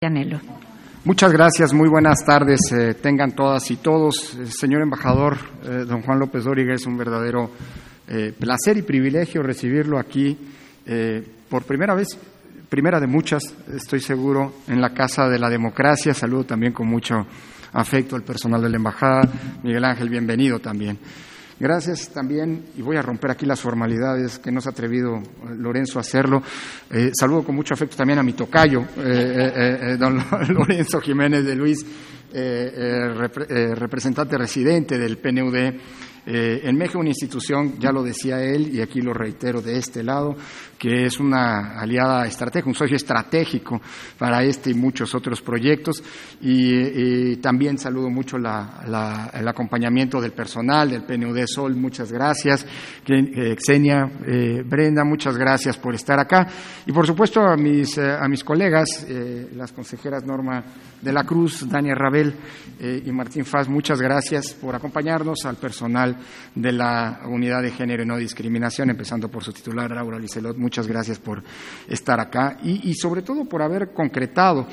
Anhelo. Muchas gracias, muy buenas tardes, tengan todas y todos. Señor embajador, don Juan López Dóriga, es un verdadero placer y privilegio recibirlo aquí por primera vez, primera de muchas, estoy seguro, en la Casa de la Democracia. Saludo también con mucho afecto al personal de la embajada. Miguel Ángel, bienvenido también. Gracias también, y voy a romper aquí las formalidades que no se ha atrevido Lorenzo a hacerlo. Saludo con mucho afecto también a mi tocayo, don Lorenzo Jiménez de Luis, representante residente del PNUD. En México, una institución, ya lo decía él, y aquí lo reitero de este lado, que es una aliada estratégica, un socio estratégico para este y muchos otros proyectos, y también saludo mucho el acompañamiento del personal del PNUD Sol, muchas gracias, Xenia, Brenda, muchas gracias por estar acá, y por supuesto a mis colegas, las consejeras Norma de la Cruz, Dania Rabel y Martín Faz, muchas gracias por acompañarnos, al personal de la Unidad de Género y No Discriminación, empezando por su titular, Laura Licelot, muchas gracias por estar acá y sobre todo por haber concretado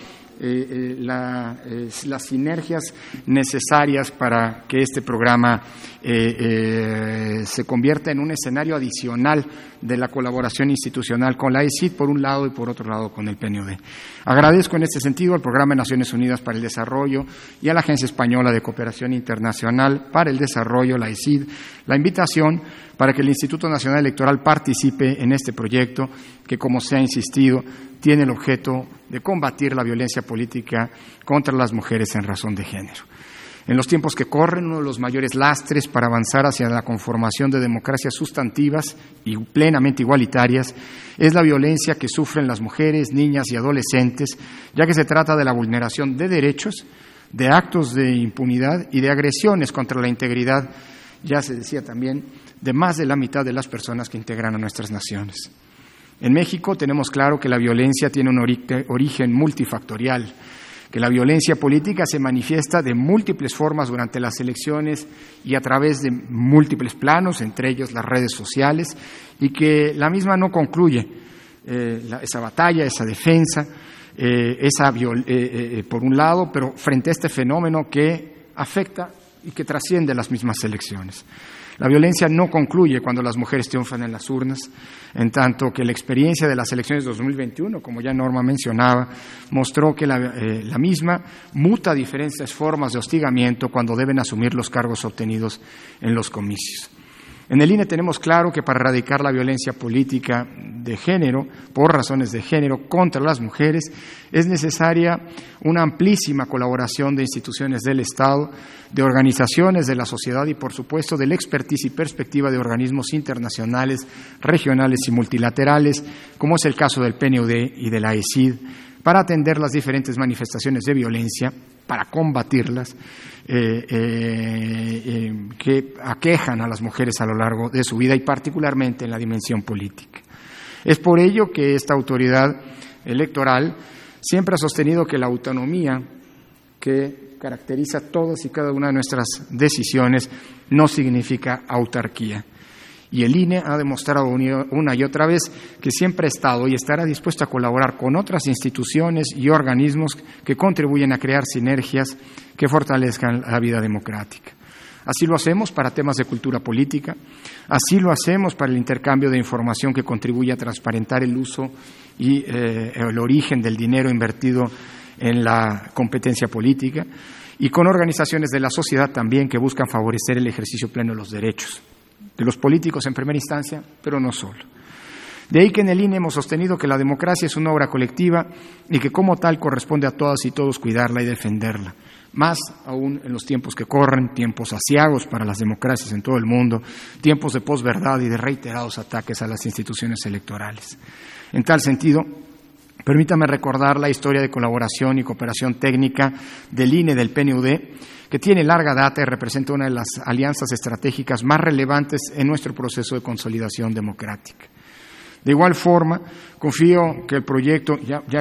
las sinergias necesarias para que este programa se convierta en un escenario adicional de la colaboración institucional con la ECID, por un lado, y por otro lado con el PNUD. Agradezco en este sentido al Programa de Naciones Unidas para el Desarrollo y a la Agencia Española de Cooperación Internacional para el Desarrollo, la ECID, la invitación para que el Instituto Nacional Electoral participe en este proyecto que, como se ha insistido, tiene el objeto de combatir la violencia política contra las mujeres en razón de género. En los tiempos que corren, uno de los mayores lastres para avanzar hacia la conformación de democracias sustantivas y plenamente igualitarias es la violencia que sufren las mujeres, niñas y adolescentes, ya que se trata de la vulneración de derechos, de actos de impunidad y de agresiones contra la integridad, ya se decía también, de más de la mitad de las personas que integran a nuestras naciones. En México tenemos claro que la violencia tiene un origen multifactorial, que la violencia política se manifiesta de múltiples formas durante las elecciones y a través de múltiples planos, entre ellos las redes sociales, y que la misma no concluye esa batalla, esa defensa, por un lado, pero frente a este fenómeno que afecta y que trasciende las mismas elecciones. La violencia no concluye cuando las mujeres triunfan en las urnas, en tanto que la experiencia de las elecciones de 2021, como ya Norma mencionaba, mostró que la misma muta a diferentes formas de hostigamiento cuando deben asumir los cargos obtenidos en los comicios. En el INE tenemos claro que para erradicar la violencia política de género, por razones de género, contra las mujeres, es necesaria una amplísima colaboración de instituciones del Estado, de organizaciones de la sociedad y, por supuesto, del expertise y perspectiva de organismos internacionales, regionales y multilaterales, como es el caso del PNUD y de la ECID, para atender las diferentes manifestaciones de violencia, para combatirlas, que aquejan a las mujeres a lo largo de su vida y particularmente en la dimensión política. Es por ello que esta autoridad electoral siempre ha sostenido que la autonomía que caracteriza todas y cada una de nuestras decisiones no significa autarquía. Y el INE ha demostrado una y otra vez que siempre ha estado y estará dispuesto a colaborar con otras instituciones y organismos que contribuyen a crear sinergias que fortalezcan la vida democrática. Así lo hacemos para temas de cultura política, así lo hacemos para el intercambio de información que contribuye a transparentar el uso y el origen del dinero invertido en la competencia política, y con organizaciones de la sociedad también que buscan favorecer el ejercicio pleno de los derechos de los políticos en primera instancia, pero no solo. De ahí que en el INE hemos sostenido que la democracia es una obra colectiva y que como tal corresponde a todas y todos cuidarla y defenderla, más aún en los tiempos que corren, tiempos aciagos para las democracias en todo el mundo, tiempos de posverdad y de reiterados ataques a las instituciones electorales. En tal sentido, permítame recordar la historia de colaboración y cooperación técnica del INE, del PNUD, que tiene larga data y representa una de las alianzas estratégicas más relevantes en nuestro proceso de consolidación democrática. De igual forma, confío que el proyecto,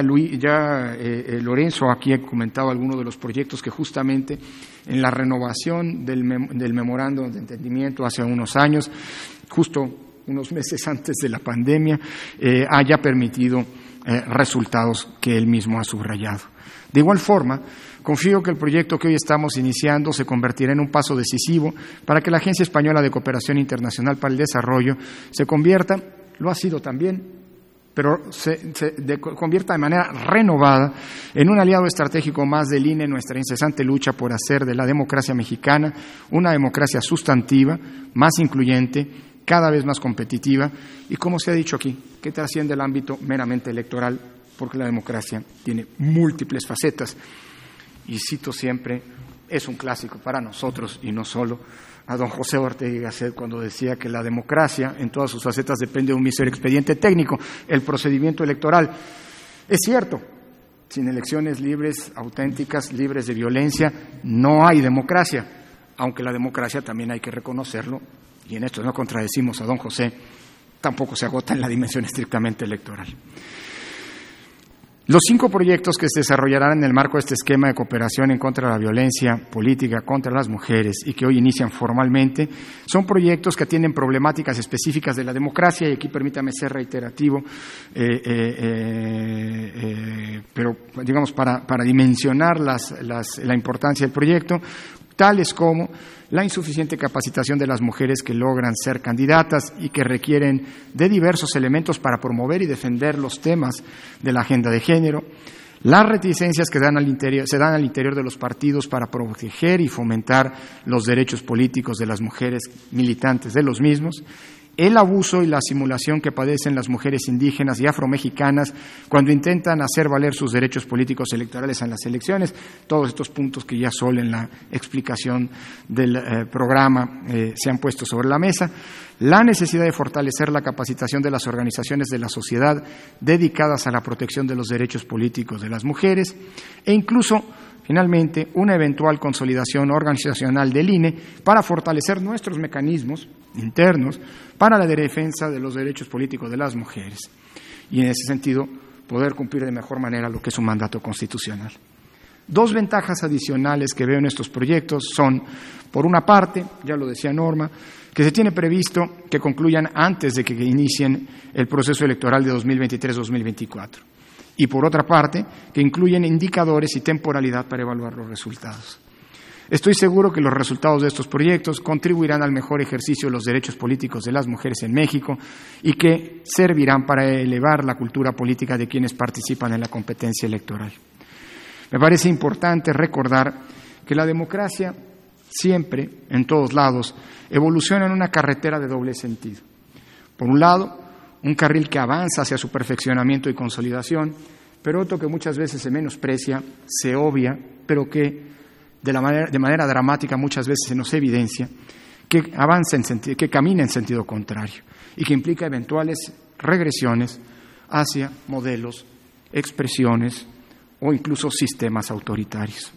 Lorenzo aquí ha comentado algunos de los proyectos que justamente en la renovación del memorando de entendimiento hace unos años, justo unos meses antes de la pandemia, haya permitido resultados que él mismo ha subrayado. De igual forma, confío que el proyecto que hoy estamos iniciando se convertirá en un paso decisivo para que la Agencia Española de Cooperación Internacional para el Desarrollo se convierta, lo ha sido también, pero se convierta de manera renovada en un aliado estratégico más del INE en nuestra incesante lucha por hacer de la democracia mexicana una democracia sustantiva, más incluyente, cada vez más competitiva y, como se ha dicho aquí, que trasciende el ámbito meramente electoral, porque la democracia tiene múltiples facetas. Y cito siempre, es un clásico para nosotros y no solo, a don José Ortega y Gasset cuando decía que la democracia en todas sus facetas depende de un mísero expediente técnico, el procedimiento electoral. Es cierto, sin elecciones libres, auténticas, libres de violencia, no hay democracia, aunque la democracia también hay que reconocerlo, y en esto no contradecimos a don José, tampoco se agota en la dimensión estrictamente electoral. Los 5 proyectos que se desarrollarán en el marco de este esquema de cooperación en contra de la violencia política contra las mujeres y que hoy inician formalmente, son proyectos que atienden problemáticas específicas de la democracia, y aquí permítame ser reiterativo, pero digamos para dimensionar la importancia del proyecto, tales como la insuficiente capacitación de las mujeres que logran ser candidatas y que requieren de diversos elementos para promover y defender los temas de la agenda de género, las reticencias que se dan al interior de los partidos para proteger y fomentar los derechos políticos de las mujeres militantes de los mismos, el abuso y la simulación que padecen las mujeres indígenas y afromexicanas cuando intentan hacer valer sus derechos políticos electorales en las elecciones, todos estos puntos que ya solo en la explicación del programa se han puesto sobre la mesa, la necesidad de fortalecer la capacitación de las organizaciones de la sociedad dedicadas a la protección de los derechos políticos de las mujeres e incluso, finalmente, una eventual consolidación organizacional del INE para fortalecer nuestros mecanismos internos para la defensa de los derechos políticos de las mujeres y, en ese sentido, poder cumplir de mejor manera lo que es un mandato constitucional. 2 ventajas adicionales que veo en estos proyectos son, por una parte, ya lo decía Norma, que se tiene previsto que concluyan antes de que inicien el proceso electoral de 2023-2024. Y por otra parte, que incluyen indicadores y temporalidad para evaluar los resultados. Estoy seguro que los resultados de estos proyectos contribuirán al mejor ejercicio de los derechos políticos de las mujeres en México y que servirán para elevar la cultura política de quienes participan en la competencia electoral. Me parece importante recordar que la democracia siempre, en todos lados, evoluciona en una carretera de doble sentido. Por un lado, un carril que avanza hacia su perfeccionamiento y consolidación, pero otro que muchas veces se menosprecia, se obvia, pero que de manera dramática muchas veces se nos evidencia, que que camina en sentido contrario y que implica eventuales regresiones hacia modelos, expresiones o incluso sistemas autoritarios.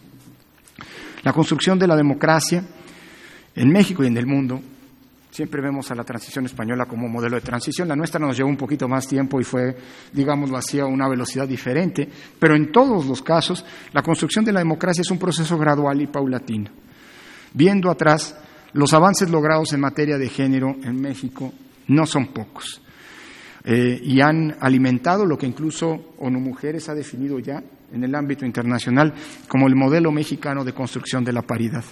La construcción de la democracia en México y en el mundo, siempre vemos a la transición española como un modelo de transición. La nuestra nos llevó un poquito más tiempo y fue, digámoslo así, a una velocidad diferente, pero en todos los casos la construcción de la democracia es un proceso gradual y paulatino. Viendo atrás, los avances logrados en materia de género en México no son pocos y han alimentado lo que incluso ONU Mujeres ha definido ya en el ámbito internacional como el modelo mexicano de construcción de la paridad.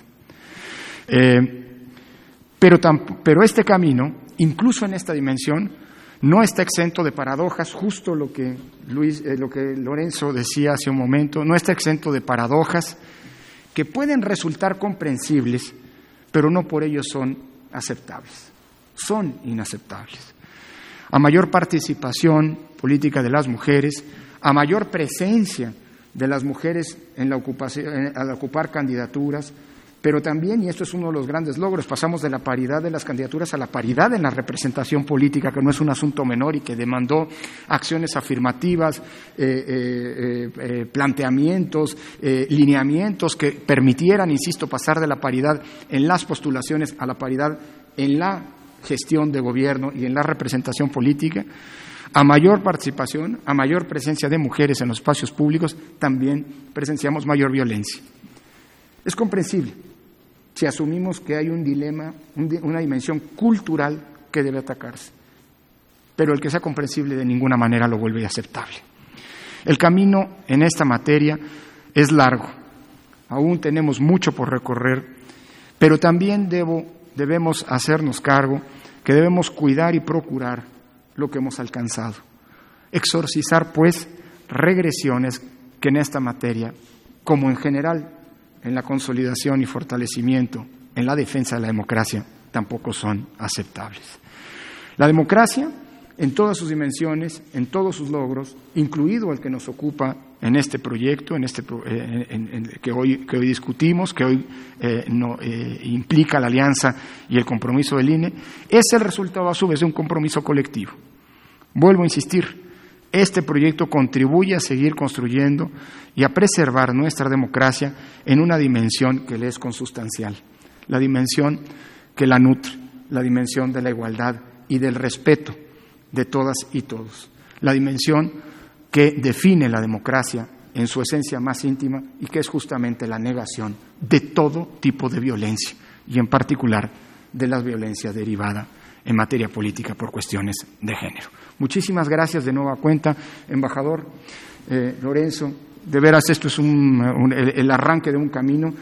Pero este camino, incluso en esta dimensión, no está exento de paradojas, justo lo que Lorenzo decía hace un momento, no está exento de paradojas que pueden resultar comprensibles, pero no por ello son aceptables, son inaceptables. A mayor participación política de las mujeres, a mayor presencia de las mujeres en la ocupación, al ocupar candidaturas, pero también, y esto es uno de los grandes logros, pasamos de la paridad de las candidaturas a la paridad en la representación política, que no es un asunto menor y que demandó acciones afirmativas, planteamientos, lineamientos que permitieran, insisto, pasar de la paridad en las postulaciones a la paridad en la gestión de gobierno y en la representación política. A mayor participación, a mayor presencia de mujeres en los espacios públicos, también presenciamos mayor violencia. Es comprensible si asumimos que hay un dilema, una dimensión cultural que debe atacarse, pero el que sea comprensible de ninguna manera lo vuelve aceptable. El camino en esta materia es largo, aún tenemos mucho por recorrer, pero también debemos hacernos cargo que debemos cuidar y procurar lo que hemos alcanzado. Exorcizar, pues, regresiones que en esta materia, como en general en la consolidación y fortalecimiento, en la defensa de la democracia, tampoco son aceptables. La democracia, en todas sus dimensiones, en todos sus logros, incluido el que nos ocupa en este proyecto, que hoy discutimos, que hoy implica la alianza y el compromiso del INE, es el resultado a su vez de un compromiso colectivo. Vuelvo a insistir, este proyecto contribuye a seguir construyendo y a preservar nuestra democracia en una dimensión que le es consustancial, la dimensión que la nutre, la dimensión de la igualdad y del respeto de todas y todos, la dimensión que define la democracia en su esencia más íntima y que es justamente la negación de todo tipo de violencia y en particular de la violencia derivada en materia política por cuestiones de género. Muchísimas gracias de nueva cuenta, embajador Lorenzo. De veras, esto es el arranque de un camino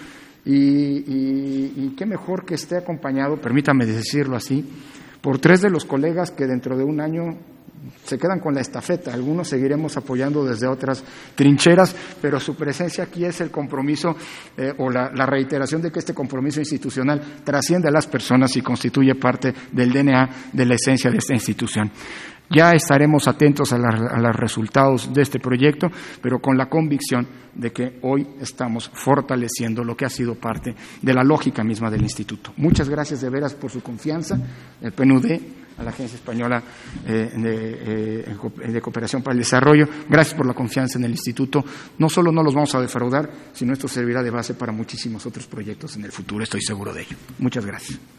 y qué mejor que esté acompañado, permítame decirlo así, por 3 de los colegas que dentro de un año se quedan con la estafeta. Algunos seguiremos apoyando desde otras trincheras, pero su presencia aquí es el compromiso o la reiteración de que este compromiso institucional trasciende a las personas y constituye parte del DNA, de la esencia de esta institución. Ya estaremos atentos a los resultados de este proyecto, pero con la convicción de que hoy estamos fortaleciendo lo que ha sido parte de la lógica misma del Instituto. Muchas gracias de veras por su confianza, el PNUD, a la Agencia Española de Cooperación para el Desarrollo. Gracias por la confianza en el Instituto. No solo no los vamos a defraudar, sino esto servirá de base para muchísimos otros proyectos en el futuro, estoy seguro de ello. Muchas gracias.